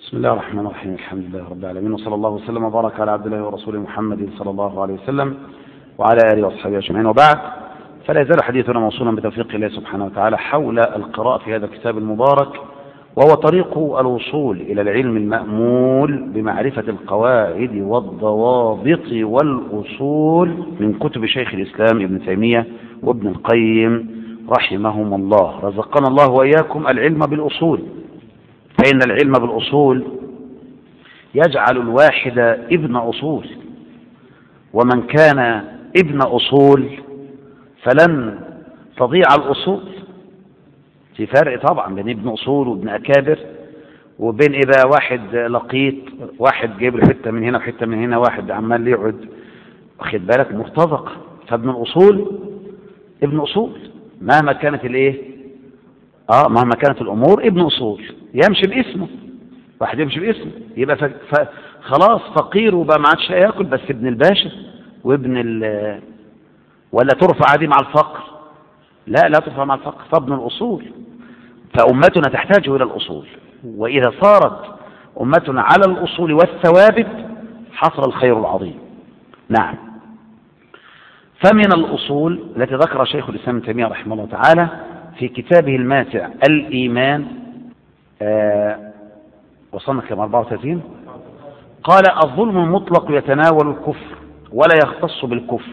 بسم الله الرحمن الرحيم. الحمد لله رب العالمين، وصلى الله وسلم وبارك على عبد الله ورسوله محمد صلى الله عليه وسلم وعلى آله وصحبه أجمعين، وبعد. فلا يزال حديثنا موصولا بتوفيق الله سبحانه وتعالى حول القراءة في هذا الكتاب المبارك، وهو طريق الوصول إلى العلم المأمول بمعرفة القواعد والضوابط والأصول من كتب شيخ الإسلام ابن تيمية وابن القيم رحمهم الله. رزقنا الله وإياكم العلم بالأصول، فإن العلم بالأصول يجعل الواحد ابن أصول، ومن كان ابن أصول فلن تضيع الأصول. في فرق طبعا بين ابن أصول وابن أكابر، وبين إذا واحد لقيط، واحد جايب له حتة من هنا وحتة من هنا، واحد عمال يقعد واخد بالك مرتزق. فابن الأصول ابن أصول مهما كانت مهما كانت الأمور، ابن أصول يمشي باسمه. واحد يمشي باسمه يبقى خلاص فقير وبقى ما عادش ياكل، بس ابن الباشا وابن ولا ترفع عادي مع الفقر؟ لا ترفع مع الفقر. فابن الأصول، فأمتنا تحتاج إلى الأصول، وإذا صارت أمتنا على الأصول والثوابت حصل الخير العظيم. نعم. فمن الأصول التي ذكر شيخ الإسلام ابن تيمية رحمه الله تعالى في كتابه الماتع الإيمان، وصلنا كم 34، قال: الظلم المطلق يتناول الكفر ولا يختص بالكفر،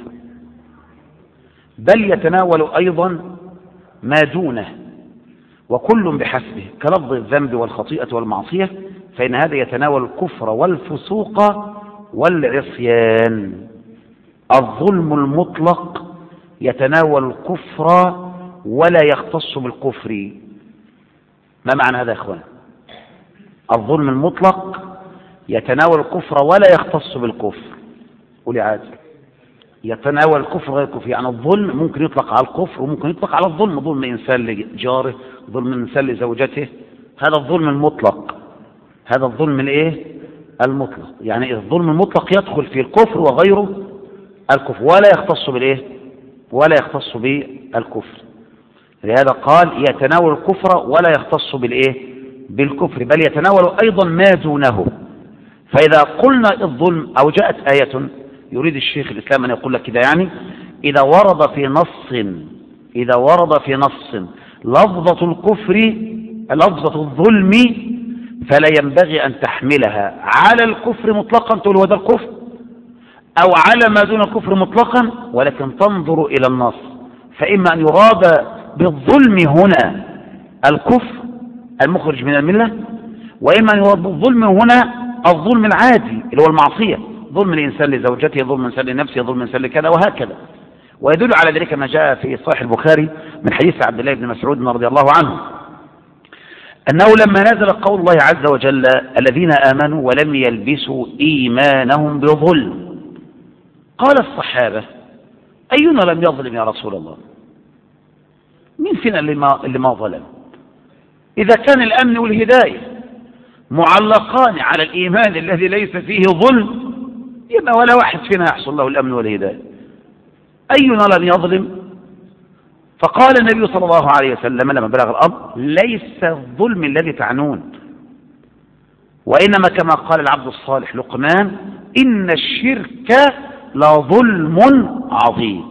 بل يتناول أيضا ما دونه، وكل بحسبه، كلفظ الذنب والخطيئة والمعصية، فإن هذا يتناول الكفر والفسوق والعصيان. الظلم المطلق يتناول الكفر ولا يختص بالكفر. ما معنى هذا يا اخوان؟ الظلم المطلق يتناول الكفر ولا يختص بالكفر. قولي عادي. يتناول الكفر غير الكفر، يعني الظلم ممكن يطلق على الكفر وممكن يطلق على الظلم. ظلم إنسان لجاره، ظلم إنسان لزوجته، هذا الظلم المطلق. هذا الظلم المطلق، يعني الظلم المطلق يدخل في الكفر وغيره الكفر، ولا يختص ولا يختص بالكفر. لهذا قال: يتناول الكفر ولا يختص بالكفر، بل يتناول أيضا ما دونه. فإذا قلنا الظلم، أو جاءت آية يريد الشيخ الإسلام أن يقول لك كده، يعني إذا ورد في نص لفظة الكفر، لفظة الظلم، فلا ينبغي أن تحملها على الكفر مطلقا تقول هو ده الكفر، أو على ما دون الكفر مطلقا، ولكن تنظر إلى النص. فإما أن يراد بالظلم هنا الكفر المخرج من الملة، وإما أن يراد بالظلم هنا الظلم العادي اللي هو المعصية، ظلم الإنسان لزوجته، ظلم الإنسان لنفسه، ظلم الإنسان لكذا وهكذا. ويدل على ذلك ما جاء في صحيح البخاري من حديث عبد الله بن مسعود رضي الله عنه، أنه لما نزل قول الله عز وجل: الذين آمنوا ولم يلبسوا إيمانهم بظلم، قال الصحابة: أينا لم يظلم يا رسول الله؟ مين فينا اللي ما ظلم؟ إذا كان الأمن والهداية معلقان على الإيمان الذي ليس فيه ظلم، يبقى ولا واحد فينا يحصل له الأمن والهداية. أينا لم يظلم؟ فقال النبي صلى الله عليه وسلم لما بلغ الأمر: ليس الظلم الذي تعنون، وإنما كما قال العبد الصالح لقمان: إن الشرك لظلم عظيم.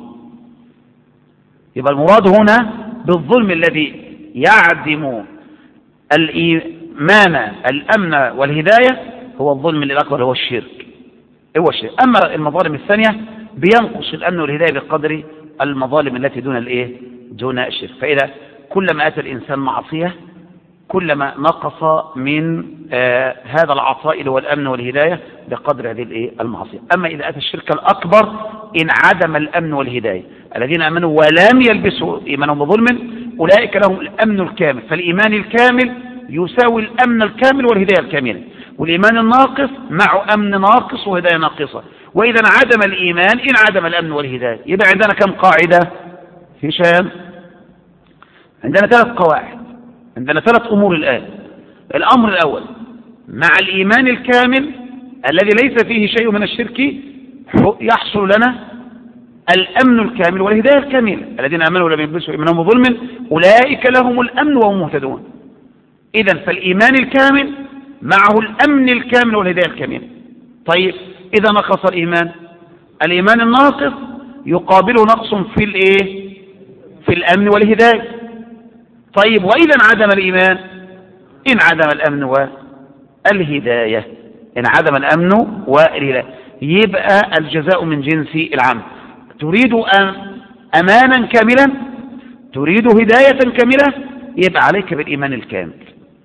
يبقى المراد هنا بالظلم الذي يعدم الإيمان الأمن والهداية هو الظلم الأكبر، هو الشرك. أما المظالم الثانية بينقص الأمن والهداية بقدر المظالم التي دون الشرك. فإذا كلما أتى الإنسان معصية كلما نقص من هذا العطاء اللي هو الأمن والهداية بقدر هذه المعصية. أما إذا أتى الشرك الأكبر انعدم الأمن والهداية. الذين آمنوا ولم يلبسوا إيمانهم بظلم أولئك لهم الأمن الكامل. فالإيمان الكامل يساوي الأمن الكامل والهداية الكاملة، والإيمان الناقص مع أمن ناقص وهداية ناقصة. وإذا انعدم الإيمان انعدم الأمن والهداية. يبقى عندنا كم قاعدة هشام؟ عندنا 3 قواعد، عندنا 3 أمور الآن. الأمر الأول: مع الإيمان الكامل الذي ليس فيه شيء من الشرك يحصل لنا الأمن الكامل والهداية الكاملة. الذين آمنوا ولم يلبسوا إيمانهم بظلم أولئك لهم الأمن وهم مهتدون. إذن فالإيمان الكامل معه الأمن الكامل والهداية الكاملة. طيب إذا نقص الإيمان الناقص يقابله نقص في الإيه؟ في الأمن والهداية. طيب وإذا انعدم الإيمان؟ انعدم الأمن والهداية. انعدم الأمن والهداية، يبقى الجزاء من جنس العمل. تريد أمانا كاملا، تريد هداية كاملة، يبقى عليك بالإيمان الكامل.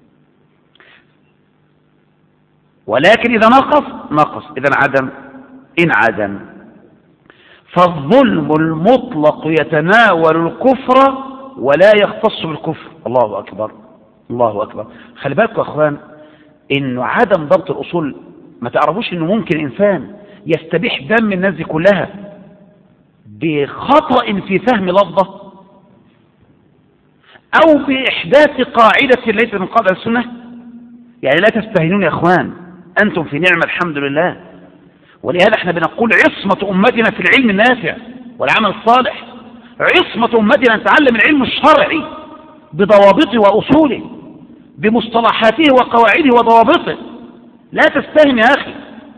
ولكن إذا نقص، إذا انعدم. فالظلم المطلق يتناول الكفر ولا يختص بالكفر. الله أكبر، الله أكبر. خلي بالكم يا أخوان، إنه عدم ضبط الأصول، ما تعرفوش إنه ممكن إنسان يستبيح دم الناس دي كلها بخطأ في فهم لفظة، أو بإحداث قاعدة ليست من قاعدة السنة. يعني لا تستهينون يا أخوان، أنتم في نعمة الحمد لله. ولهذا احنا بنقول عصمة أمتنا في العلم النافع والعمل الصالح. عصمة أمتنا أن تتعلم العلم الشرعي بضوابطه وأصوله، بمصطلحاته وقواعده وضوابطه. لا تستهن يا أخي،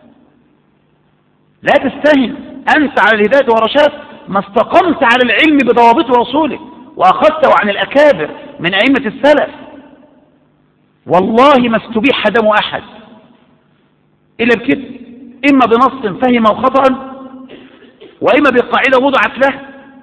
لا تستهن. أنت على الهداية والرشاد ما استقمت على العلم بضوابطه وأصوله وأخذته عن الأكابر من أئمة السلف. والله ما استبيح دم أحد إلا بكده، إما بنص فهمه خطأ، وإما بقاعدة وضعت له.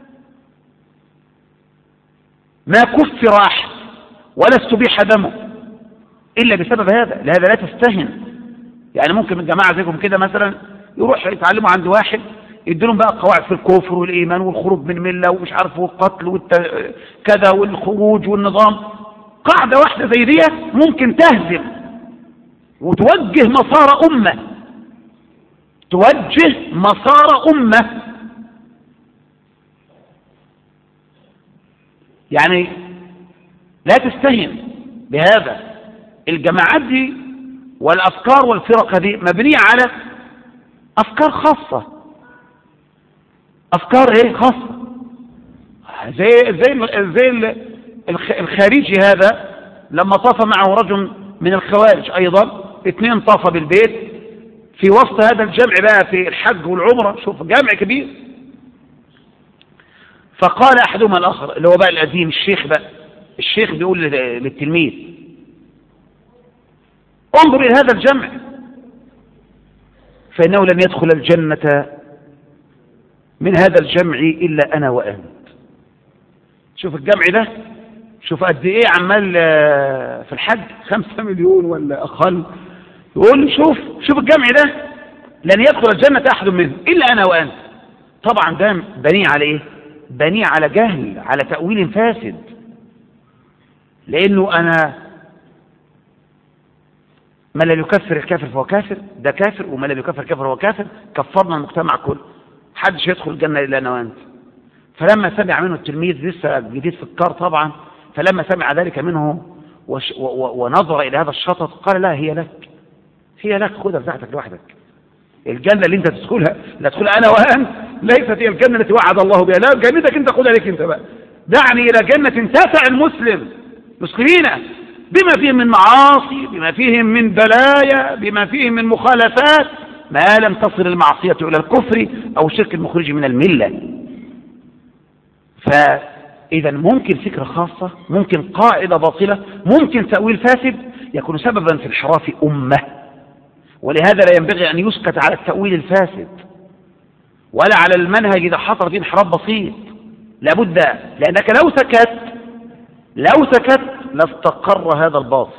ما كفر أحد ولا استبيح دمه إلا بسبب هذا. لهذا لا تستهن. يعني ممكن من جماعة زيكم كده مثلا يروح يتعلموا عند واحد يدلهم بقى قواعد في الكفر والإيمان والخروج من ملة ومش عارف والقتل كذا والخروج والنظام. قاعدة واحدة زي دي ممكن تهزم وتوجه مسار أمة، توجه مسار أمة. يعني لا تستهن بهذا. الجماعات دي والأفكار والفرق دي مبنية على أفكار خاصة. أفكار إيه خاصة؟ زي الخارجي هذا لما طاف معه رجل من الخوارج أيضا، 2 طاف بالبيت في وسط هذا الجمع بقى في الحج والعمرة. شوف جمع كبير. فقال أحدهما الآخر اللي هو بقى القديم الشيخ بقى، الشيخ بيقول للتلميذ: انظر إلى هذا الجمع فإنه لن يدخل الجنة من هذا الجمع إلا أنا وأنت. شوف الجمع ده، شوف قد إيه عمال في الحج 5 مليون ولا أقل. يقول لي شوف الجمع ده لن يدخل الجنة أحد منه إلا أنا وأنت. طبعا ده بني على إيه؟ بني على جهل، على تأويل فاسد. لأنه أنا من لم يكفر الكافر فهو كافر، ده كافر، ومن لم يكفر الكافر فهو كافر. كفرنا المجتمع كله، حدش يدخل الجنة إلا أنا وأنت. فلما سمع منه التلميذ لسه جديد في الكار طبعا، فلما سمع ذلك منه ونظر إلى هذا الشطط قال: لا، هي لك، خذها بتاعتك لوحدك. الجنة اللي انت تدخلها لا تدخلها أنا وأنت ليست هي الجنة التي وعد الله بها. لا، جنتك انت خذها لك انت بقى. دعني إلى جنة تسع المسلمين بما فيهم من معاصي، بما فيهم من بلايا، بما فيهم من مخالفات، ما لم تصل المعصية إلى الكفر أو الشرك المخرج من الملة. فإذا ممكن فكرة خاصة، ممكن قاعدة باطلة، ممكن تأويل فاسد يكون سببا في انحراف أمة. ولهذا لا ينبغي أن يسكت على التأويل الفاسد ولا على المنهج إذا حصل فيه انحراف بسيط. لابد، لأنك لو سكت لاستقر هذا الباطل.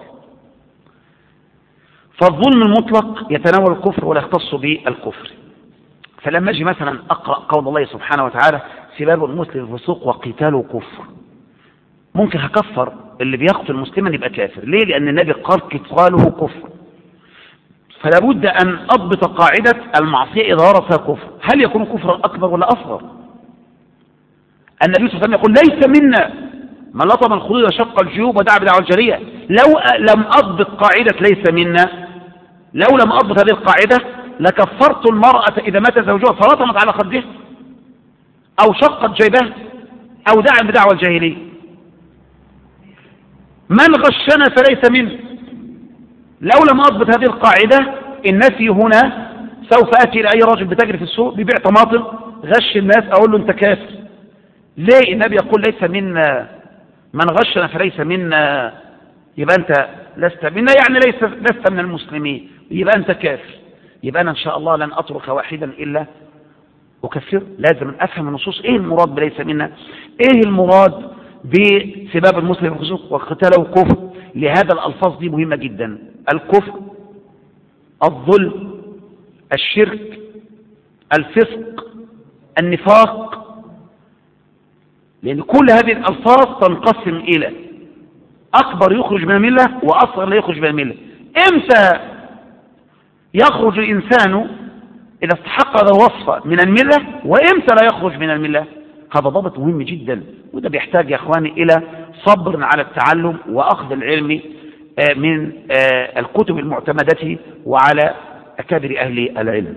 فالظلم المطلق يتناول الكفر ولا يختص بالكفر. فلما أجي مثلا أقرأ قول الله سبحانه وتعالى: سباب المسلم فسوق وقتاله كفر، ممكن هكفر اللي بيقتل مسلما يبقى كافر. ليه؟ لأن النبي قال قتاله كفر. فلا بد أن أضبط قاعدة المعصية إذا ورد فيها كفر، هل يكون كفرا أكبر ولا أصغر؟ النبي صلى الله عليه وسلم يقول: ليس منا من لطم الخدود وشق الجيوب ودعا بدعوى الجارية. لو لم أضبط قاعدة ليس منا، لو لم أضبط هذه القاعدة لكفرت المرأة إذا مات زوجها فلطمت على خده أو شقت جيبها أو دعا بدعوى الجاهلية. من غشنا فليس منه. لو لم أضبط هذه القاعدة النفي هنا سوف أتي إلى أي راجل بتجري في السوق بيبيع طماطم غش الناس أقول له أنت كافر. ليه؟ النبي يقول ليس منا من غشنا فليس منا، يبقى أنت لست منا يعني لست من المسلمين، يبقى أنت كافر. يبقى أنا إن شاء الله لن أترك واحدا إلا أكفر. لازم أفهم النصوص إيه المراد بليس منا، إيه المراد بسباب المسلم الفسوق وقتاله كفر. لهذا الألفاظ دي مهمة جدا: الكفر، الظلم، الشرك، الفسق، النفاق. لأن كل هذه الألفاظ تنقسم إلى أكبر يخرج من الملة وأصغر لا يخرج من الملة. إمتى يخرج الإنسان إذا استحق هذا الوصف من الملة، وإمتى لا يخرج من الملة؟ هذا ضابط مهم جدا، وده بيحتاج يا أخواني إلى صبر على التعلم وأخذ العلم من الكتب المعتمدة وعلى أكابر أهل العلم.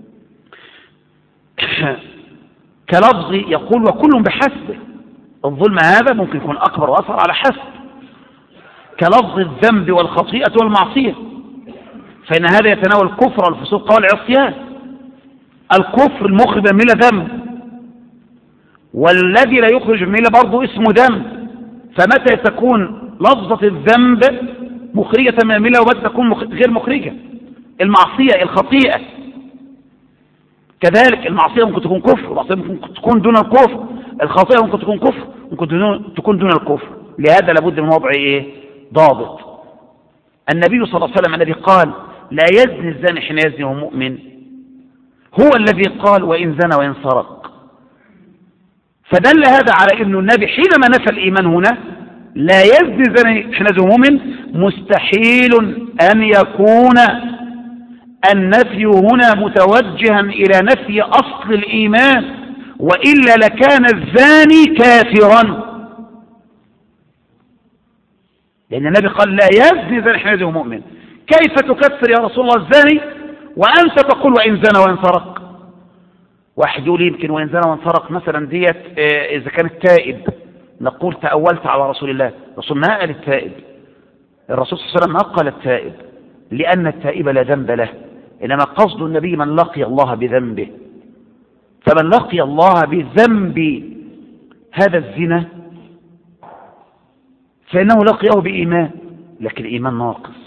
كلفظ يقول وكل بحسبه، الظلم هذا ممكن يكون أكبر وأصغر على حسب. كلفظ الذنب والخطيئة والمعصية، فإن هذا يتناول الكفر والفسوق والعصيان. الكفر المخرج من الملة ذنب، والذي لا يخرج من الملة برضه اسمه ذنب. فمتى تكون لفظة الذنب مخرجة من الملة ومتى تكون غير مخرجة؟ المعصية الخطيئة كذلك، المعصية ممكن تكون كفر، المعصية ممكن تكون دون الكفر، الخطيئة ممكن تكون كفر، ممكن تكون دون الكفر. لهذا لابد من وضع ضابط. النبي صلى الله عليه وسلم الذي قال لا يزني الزاني حين يزني وهو مؤمن هو الذي قال وإن زنى وإن سرق. فدل هذا على أن النبي حينما نفى الإيمان هنا لا يزني الزاني حين يزني وهو مؤمن، مستحيل أن يكون النفي هنا متوجها إلى نفي أصل الإيمان، وإلا لكان الزاني كافرا. لأن النبي قال لا يزني الزاني حين يزني وهو مؤمن. كيف تكفر يا رسول الله الزاني وأنت تقول وإن زنى وإن سرق؟ واحد يقول يمكن وإن زنى وإن سرق مثلا ديت إذا كان التائب، نقول تأولت على رسول الله. الرسول ما قال التائب، الرسول صلى الله عليه وسلم ما قال التائب، لأن التائب لا ذنب له، إنما قصد النبي من لقي الله بذنبه. فمن لقي الله بذنب هذا الزنا فإنه لقيه بإيمان، لكن الإيمان ناقص.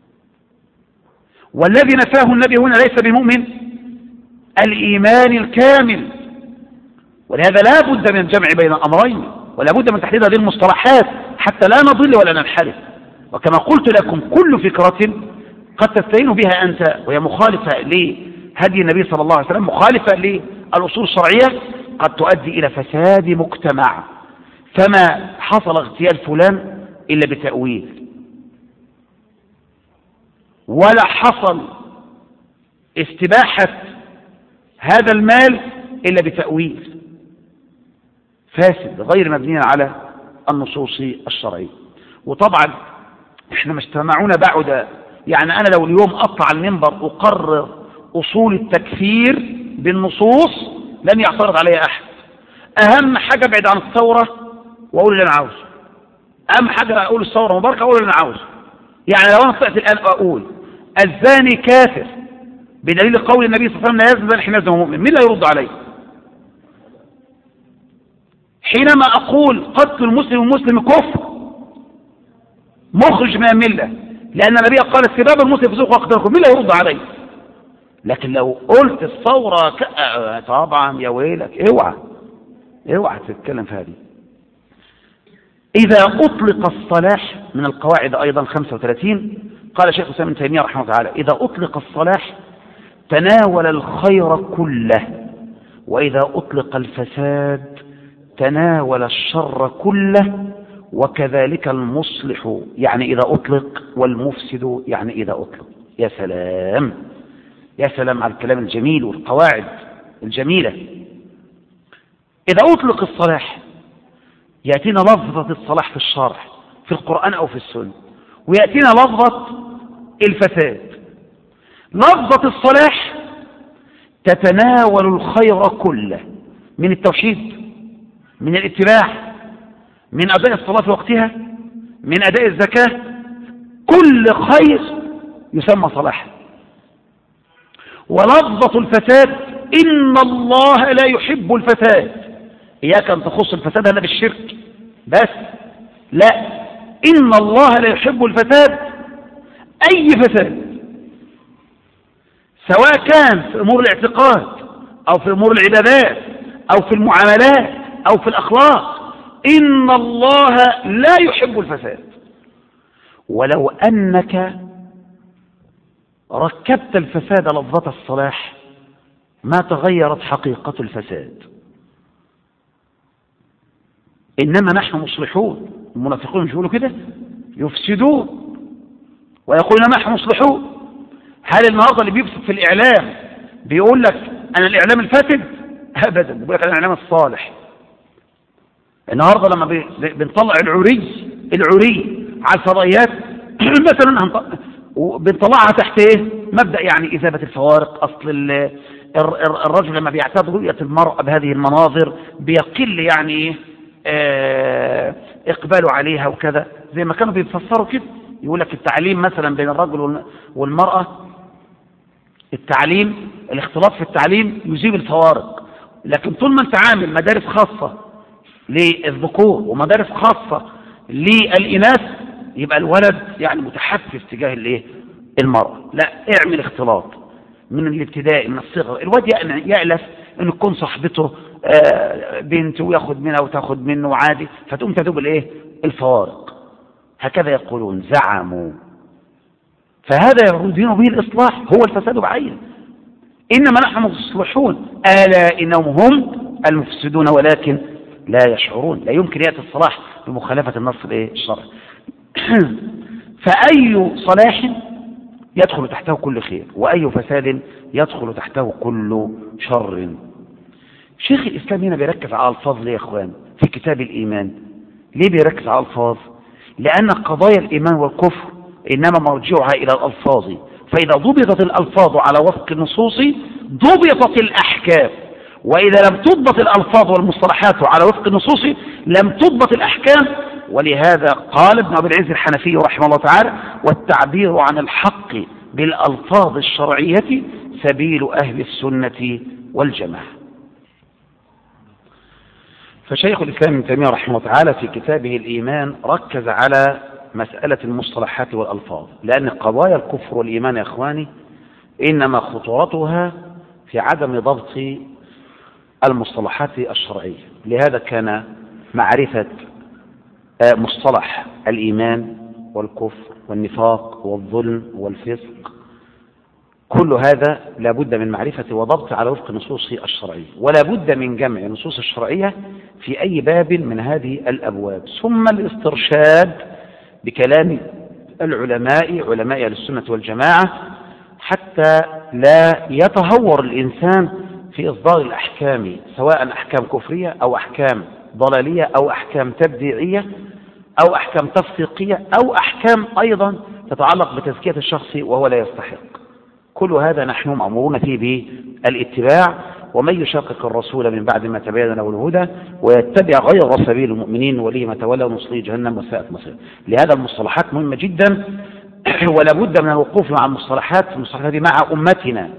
والذي نفاه النبي هنا ليس بمؤمن، الإيمان الكامل. ولهذا لا بد من الجمع بين الأمرين، ولا بد من تحديد هذه المصطلحات حتى لا نضل ولا ننحرف. وكما قلت لكم كل فكرة قد تستعين بها أنت وهي مخالفة لهدي النبي صلى الله عليه وسلم، مخالفة للأصول الشرعية، قد تؤدي إلى فساد مجتمع. فما حصل اغتيال فلان إلا بتأويل، ولا حصل استباحة هذا المال إلا بتأويل فاسد غير مبني على النصوص الشرعية. وطبعا احنا ما اجتمعونا بعد، يعني أنا لو اليوم أطلع المنبر أقرر أصول التكفير بالنصوص لن يعترض علي أحد. أهم حاجة ابعد عن الثورة وأقول اللي أنا عاوزه، أهم حاجة أقول الثورة مباركة أقول اللي أنا عاوزه. يعني لو أنا طلعت الآن أقول الزاني كافر بدليل قول النبي صلى الله عليه وسلم لا يزني حين يزني وهو مؤمن، مين لا يرد علي؟ حينما أقول قتل المسلم والمسلم كفر مخرج من الملة، لأن النبي قال سباب المسلم فسوق وقتله كفر، مين لا يرد علي؟ لكن لو قلت الثورة طبعا يا ويلك، اوعى تتكلم في هذه. إذا أطلق الصلاح من القواعد أيضا 35 قال شيخ الإسلام ابن تيمية رحمه الله تعالى إذا أطلق الصلاح تناول الخير كله، وإذا أطلق الفساد تناول الشر كله، وكذلك المصلح يعني إذا أطلق، والمفسد يعني إذا أطلق. يا سلام يا سلام على الكلام الجميل والقواعد الجميلة. إذا أطلق الصلاح يأتينا لفظة الصلاح في الشرع في القرآن أو في السنة، ويأتينا لفظة الفساد. لفظة الصلاح تتناول الخير كله، من التوحيد، من الاتباع، من أداء الصلاة في وقتها، من أداء الزكاة، كل خير يسمى صلاحا. ولفظة الفساد إن الله لا يحب الفساد، إياك أن تخص الفساد هذا بالشرك بس، لا، إن الله لا يحب الفساد، أي فساد سواء كان في أمور الاعتقاد أو في أمور العبادات أو في المعاملات أو في الأخلاق، إن الله لا يحب الفساد. ولو أنك ركبت الفساد لفظة الصلاح ما تغيرت حقيقة الفساد. إنما نحن مصلحون. المنافقون مش يقولوا كده؟ يفسدون ويقولون نحن مصلحون. هل النهارده اللي بيفسد في الإعلام بيقول لك أنا الإعلام الفاسد؟ أبدا، بيقول لك أنا الإعلام الصالح. النهارده لما بنطلع العري على الفضائيات مثلا بنطلعها تحت ايه؟ مبدأ يعني إذابة الفوارق. أصل الرجل لما بيعتاد رؤية المرأة بهذه المناظر بيقل يعني إقباله عليها وكذا، زي ما كانوا بيفسروا كده. يقول لك التعليم مثلا بين الرجل والمرأة، التعليم، الاختلاط في التعليم يذيب الفوارق. لكن طول ما انت عامل مدارس خاصة للذكور ومدارس خاصة للإناث يبقى الولد يعني متحفز تجاه الايه؟ المرأة. لا، اعمل اختلاط من الابتدائي، من الصغر. الواد يألف ان تكون صاحبته بنت وياخد منها وتاخد منه عادي، فتقوم تدوب الايه؟ الفوارق. هكذا يقولون، زعموا. فهذا يريدون به الإصلاح، هو الفساد بعينه. إنما نحن مصلحون، ألا إنهم هم المفسدون ولكن لا يشعرون. لا يمكن يأتي الصلاح بمخالفة النص الشرعي. فأي صلاح يدخل تحته كل خير، وأي فساد يدخل تحته كل شر. شيخ الإسلام هنا بيركز على الألفاظ ليه يا إخوان في كتاب الإيمان؟ ليه بيركز على الألفاظ؟ لأن قضايا الإيمان والكفر إنما مرجعها إلى الألفاظ، فإذا ضبطت الألفاظ على وفق النصوص ضبطت الأحكام، وإذا لم تضبط الألفاظ والمصطلحات على وفق النصوص لم تضبط الأحكام. ولهذا قال ابن أبي العز الحنفي رحمه الله تعالى: والتعبير عن الحق بالألفاظ الشرعية سبيل أهل السنة والجماعة. فشيخ الإسلام ابن تيمية رحمه الله تعالى في كتابه الإيمان ركز على مسألة المصطلحات والألفاظ، لأن قضايا الكفر والإيمان يا إخواني إنما خطورتها في عدم ضبط المصطلحات الشرعية. لهذا كان معرفة مصطلح الإيمان والكفر والنفاق والظلم والفسق كل هذا لا بد من معرفة وضبط على وفق النصوص الشرعية، ولا بد من جمع النصوص الشرعية في أي باب من هذه الأبواب، ثم الاسترشاد بكلام العلماء، علماء أهل السنة والجماعة، حتى لا يتهور الإنسان في إصدار الأحكام، سواء أحكام كفرية أو أحكام ضلالية أو أحكام تبديعية أو أحكام تفسيقية أو أحكام أيضا تتعلق بتزكية الشخص وهو لا يستحق. كل هذا نحن مأمورون فيه بالاتباع، ومن يشاقق الرسول من بعد ما تبين له الهدى ويتبع غير سبيل المؤمنين وليه ما تولى ونصليه جهنم وساءت مصيره. لهذا المصطلحات مهمة جدا، ولا بد من الوقوف مع المصطلحات مع أمتنا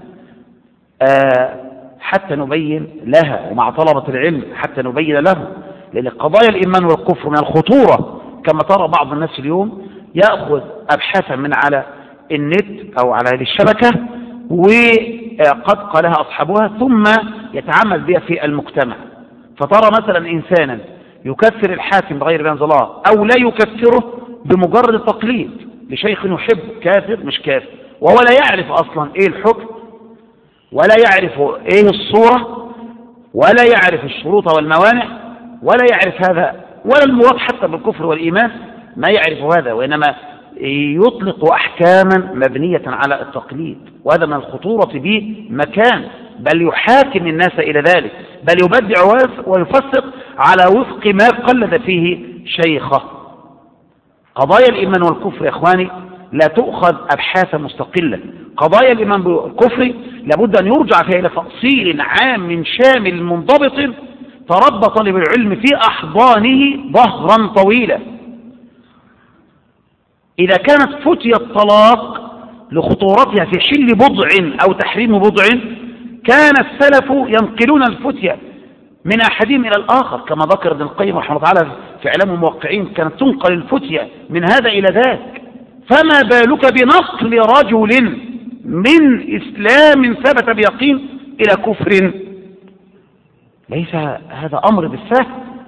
حتى نبين لها، ومع طلبة العلم حتى نبين لهم، لأن قضايا الإيمان والكفر من الخطورة. كما ترى بعض الناس اليوم يأخذ أبحاثا من على النت أو على الشبكة وقد قالها أصحابها ثم يتعمل بها في المجتمع، فترى مثلا إنسانا يكفر الحاكم بغير ما أنزل الله أو لا يكفره بمجرد التقليد لشيخ يحب، كافر مش كافر، وهو لا يعرف أصلا إيه الحكم ولا يعرف إيه الصورة ولا يعرف الشروط والموانع ولا يعرف هذا ولا المراد حتى بالكفر والإيمان، ما يعرف هذا، وإنما يطلق أحكاما مبنية على التقليد، وهذا من الخطورة بمكان، بل يحاكم الناس إلى ذلك، بل يبدع ويفسق على وفق ما قلد فيه شيخه. قضايا الإيمان والكفر يا إخواني لا تؤخذ أبحاثا مستقلة. قضايا الإيمان والكفر لابد أن يرجع فيها إلى تأصيل عام شامل منضبط تربى طالب العلم في أحضانه ظهرا طويلا. إذا كانت فتية الطلاق لخطورتها في حل بضع أو تحريم بضع كان السلف ينقلون الفتية من أحدهم إلى الآخر، كما ذكر ابن القيم رحمه الله تعالى في إعلام الموقعين، كانت تنقل الفتية من هذا إلى ذاك، فما بالك بنقل رجل من إسلام ثبت بيقين إلى كفر؟ ليس هذا أمر بالسهل،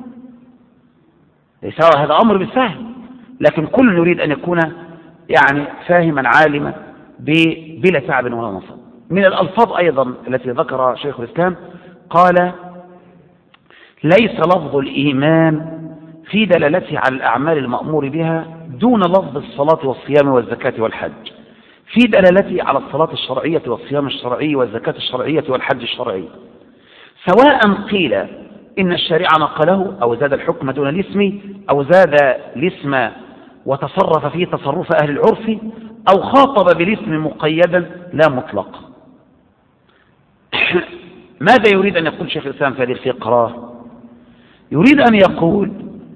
ليس هذا أمر بالسهل، لكن كل يريد أن يكون يعني فاهما عالما بلا تعب ولا نصب. من الألفاظ أيضا التي ذكر شيخ الإسلام قال: ليس لفظ الإيمان في دلالته على الأعمال المأمور بها دون لفظ الصلاة والصيام والزكاة والحج، في دلالته على الصلاة الشرعية والصيام الشرعي والزكاة الشرعية والحج الشرعي، سواء قيل إن الشريعة نقله أو زاد الحكم دون الاسم أو زاد الاسم وتصرف فيه تصرف أهل العرف أو خاطب بالاسم مقيدا لا مطلق. ماذا يريد أن يقول شيخ الإسلام في هذه الفقرة؟ يريد أن يقول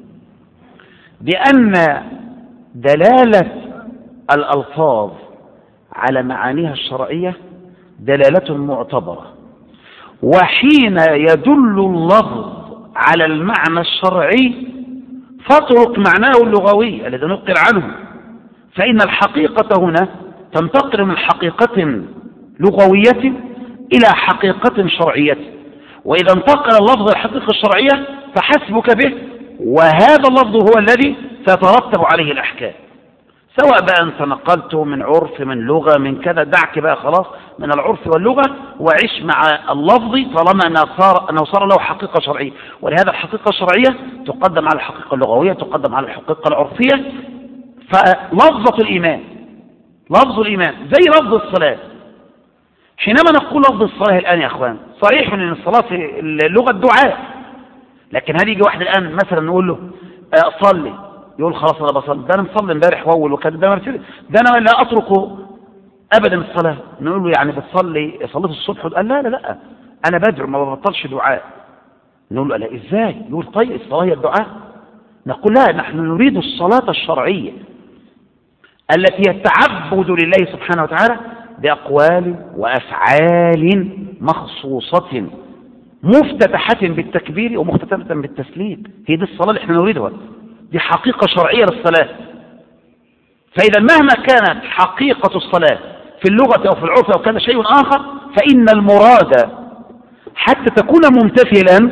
بأن دلالة الألفاظ على معانيها الشرعية دلالة معتبرة، وحين يدل اللفظ على المعنى الشرعي فاترك معناه اللغوي الذي نقل عنه، فإن الحقيقة هنا تنتقل من حقيقة لغوية إلى حقيقة شرعية، وإذا انتقل اللفظ الحقيقة الشرعية فحسبك به، وهذا اللفظ هو الذي سيترتب عليه الأحكام، سواء بقى أنت نقلته من عرف من لغة من كذا، دعك بقى خلاص من العرف واللغة وعيش مع اللفظ طالما أنه صار له حقيقة شرعية. ولهذا الحقيقة الشرعية تقدم على الحقيقة اللغوية، تقدم على الحقيقة العرفية. فلفظة الإيمان لفظ الإيمان زي لفظ الصلاة. حينما نقول لفظ الصلاة الآن يا أخوان، صحيح أن الصلاة في اللغة الدعاء، لكن هل يجي واحد الآن مثلا نقول له صلي، يقول خلاص أنا بصلي، ده أنا مصلي امبارح وأول وكذا، ده أنا لا أترك أبدا الصلاة. نقول له يعني بتصلي صليت الصبح؟ قال لا لا لا أنا بدعو ما ببطلش دعاء. نقول له لا إزاي؟ يقول طيب الصلاة هي الدعاء؟ نقول لا، نحن نريد الصلاة الشرعية التي هي التعبد لله سبحانه وتعالى بأقوال وأفعال مخصوصة مفتتحة بالتكبير ومختتمة بالتسليم. هي دي الصلاة اللي احنا نريدها، دي حقيقة شرعية للصلاة. فإذا مهما كانت حقيقة الصلاة في اللغة أو في العرف أو كان شيء آخر، فإن المراد حتى تكون ممتثلا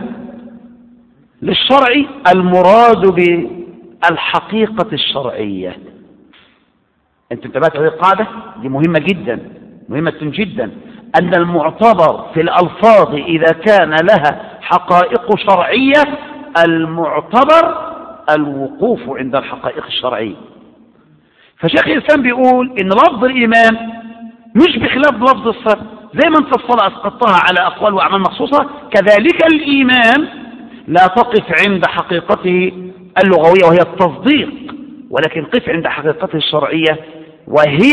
للشرع المراد بالحقيقة الشرعية. أنت انتبهت هذه القاعدة؟ دي مهمة جدا، مهمة جدا، أن المعتبر في الألفاظ إذا كان لها حقائق شرعية المعتبر الوقوف عند الحقائق الشرعية. فشيخ الإسلام بيقول إن لفظ الإيمان مش بخلاف لفظ الصلاة، زي ما أنت الصلاة أسقطتها على أقوال وأعمال مخصوصة، كذلك الإيمان لا تقف عند حقيقته اللغوية وهي التصديق، ولكن قف عند حقيقته الشرعية وهي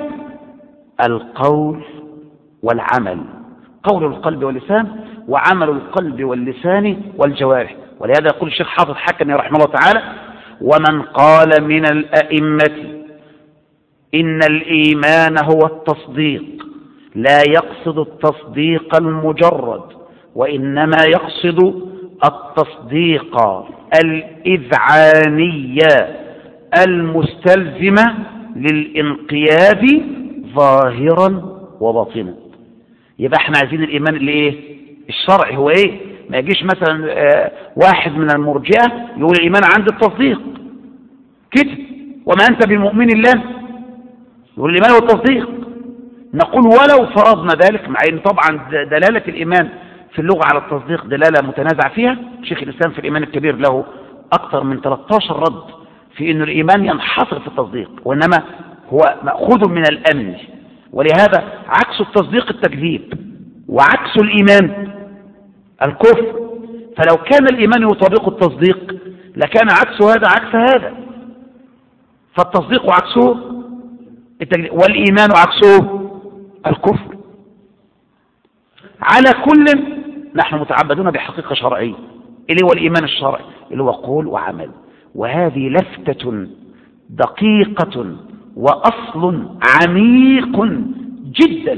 القول والعمل، قول القلب واللسان وعمل القلب واللسان والجوارح. ولهذا يقول الشيخ حافظ حكمي رحمه الله تعالى: ومن قال من الأئمة إن الإيمان هو التصديق لا يقصد التصديق المجرد، وإنما يقصد التصديق الإذعاني المستلزم للانقياد ظاهرا وباطنا. يبقى احنا عايزين الإيمان اللي ايه؟ الشرعي. هو ايه؟ ما يجيش مثلا واحد من المرجئة يقول الإيمان عند التصديق كده، وما أنت بمؤمن الله، يقول الإيمان هو التصديق. نقول ولو فرضنا ذلك، مع أن طبعا دلالة الإيمان في اللغة على التصديق دلالة متنازع فيها. شيخ الإسلام في الإيمان الكبير له أكثر من 13 رد في أن الإيمان ينحصر في التصديق، وإنما هو مأخوذ من الأمن. ولهذا عكس التصديق التكذيب، وعكس الإيمان الكفر. فلو كان الإيمان يطابق التصديق لكان عكس هذا عكس هذا، فالتصديق عكسه التكذيب والإيمان عكسه الكفر. على كل نحن متعبدون بحقيقة شرعية اللي هو الإيمان الشرعي اللي هو قول وعمل. وهذه لفتة دقيقة وأصل عميق جدا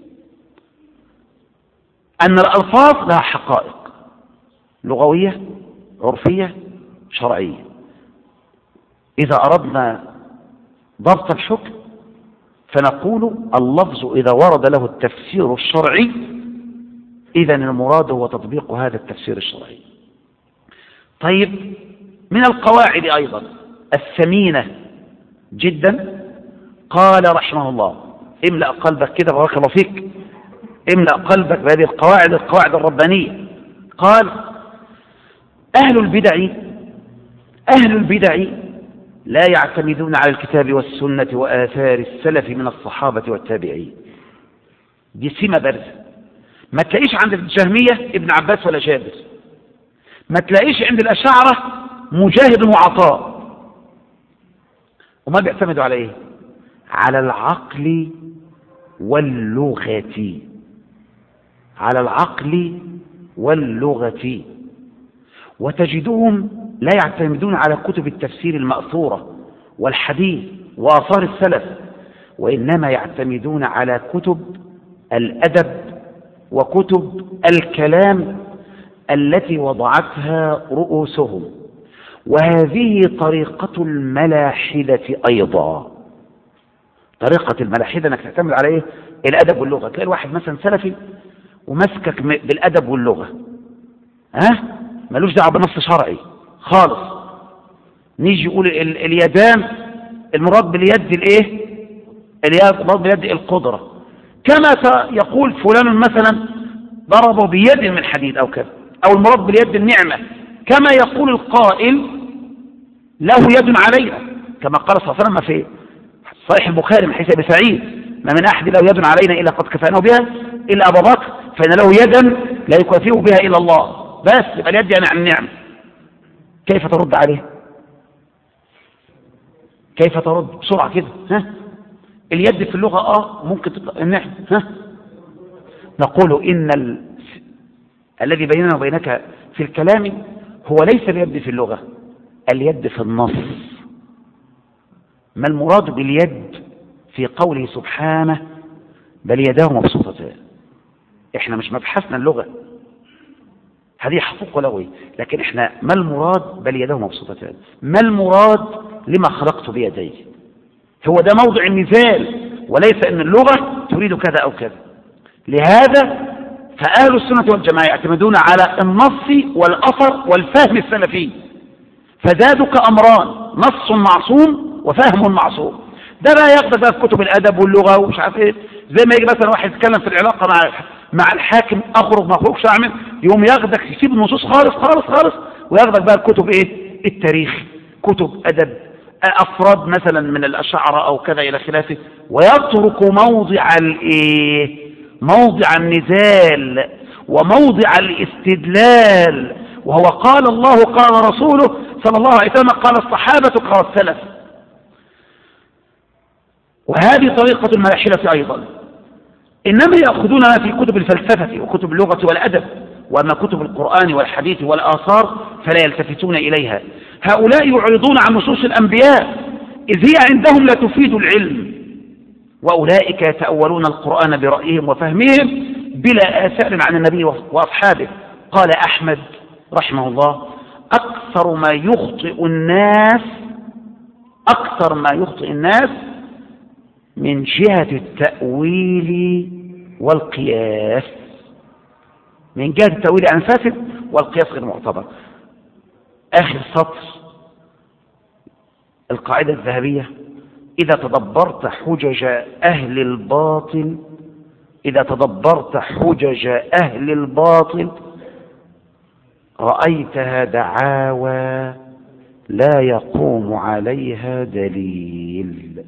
أن الألفاظ لها حقائق لغوية عرفية شرعية. إذا أردنا ضبط الحكم فنقول اللفظ إذا ورد له التفسير الشرعي إذن المراد هو تطبيق هذا التفسير الشرعي. طيب، من القواعد أيضا الثمينة جدا قال رحمه الله، املأ قلبك كده بارك الله فيك، املأ قلبك بهذه القواعد الربانية. قال أهل البدع لا يعتمدون على الكتاب والسنة وآثار السلف من الصحابة والتابعين. دي سمة بارزة، ما تلاقيش عند الجهمية ابن عباس ولا جابر، ما تلاقيش عند الأشاعرة مجاهد وعطاء. وما بيعتمدوا على ايه؟ على العقل واللغة، على العقل واللغة. وتجدهم لا يعتمدون على كتب التفسير المأثورة والحديث وآثار السلف، وإنما يعتمدون على كتب الأدب وكتب الكلام التي وضعتها رؤوسهم. وهذه طريقة الملاحدة أيضا. طريقة الملاحدة أنك تعتمد على إيه؟ الأدب واللغة. تلاقي الواحد مثلا سلفي ومسكك بالأدب واللغة، ملوش دعوة بنص شرعي خالص. نيجي يقول اليدان المراد باليد الايه؟ المراد باليد القدرة، كما يقول فلان مثلا ضربه بيد من حديد او كذا، او المراد باليد النعمة، كما يقول القائل له يد علينا، كما قال صلى الله عليه وسلم في صحيح البخاري من حديث ابي سعيد: ما من احد له يد علينا الا قد كفاناه بها الا ابا بكر فان له يدا لا يكافئه بها الا الله. بس يبقى اليد يعني عن النعمة. كيف ترد عليه؟ كيف ترد بسرعة كده؟ اليد في اللغة ممكن تطلق النعمة. نقول إن الذي بيننا وبينك في الكلام هو ليس اليد في اللغة، اليد في النص. ما المراد باليد في قوله سبحانه بل يداه مبسوطتان؟ احنا مش مبحثنا اللغة، هذه حقوق لغوي، لكن احنا ما المراد بل يداه مبسوطتان؟ ما المراد لما خلقت بيدي؟ هو ده موضع النزال، وليس ان اللغة تريد كذا او كذا. لهذا فأهل السنة والجماعة يعتمدون على النص والأثر والفهم السلفي، فزادك أمران: نص معصوم وفهم معصوم. ده بقى ياخدك بقى في كتب الأدب واللغة ومش عارف ايه، زي ما يجي مثلا واحد يتكلم في العلاقة مع الحاكم: أخرج ما أخرجش أعمل، يقوم ياخدك يسيب النصوص خالص خالص خالص وياخدك بقى الكتب ايه؟ التاريخ، كتب أدب، أفراد مثلا من الأشاعرة أو كذا إلى خلافه، ويترك موضع الايه؟ موضع النزال وموضع الاستدلال، وهو قال الله قال رسوله صلى الله عليه وسلم قال الصحابة قال السلف. وهذه طريقة الملاحدة أيضا. إنما يأخذون ما في كتب الفلسفة وكتب اللغة والأدب، وأما كتب القرآن والحديث والآثار فلا يلتفتون إليها. هؤلاء يعرضون عن نصوص الأنبياء إذ هي عندهم لا تفيد العلم، وأولئك يتأولون القرآن برأيهم وفهمهم بلا آثار عن النبي وأصحابه. قال أحمد رحمه الله: أكثر ما يخطئ الناس من جهة التأويل والقياس. من جهة التأويل عن فاسد والقياس غير معتبر. آخر سطر القاعدة الذهبية: إذا تدبرت حجج أهل الباطل رأيتها دعاوى لا يقوم عليها دليل.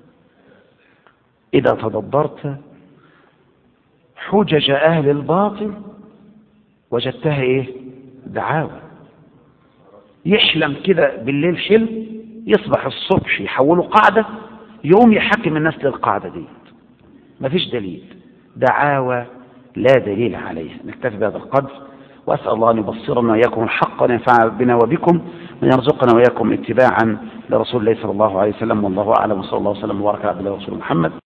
إذا تدبرت حجج أهل الباطل وجدتها إيه؟ دعاوى. يحلم كده بالليل حلم، يصبح الصبح يحوله قاعدة، يوم يحكم الناس للقاعدة دي. مفيش دليل، دعاوى لا دليل عليها. نكتفي بهذا القدر، وأسأل الله أن يبصرنا وإياكم الحق وأن ينفع بنا وبكم وأن يرزقنا وإياكم اتباعا لرسول الله صلى الله عليه وسلم. والله أعلم، وصلى الله وسلم وبارك على عبد الله ورسوله محمد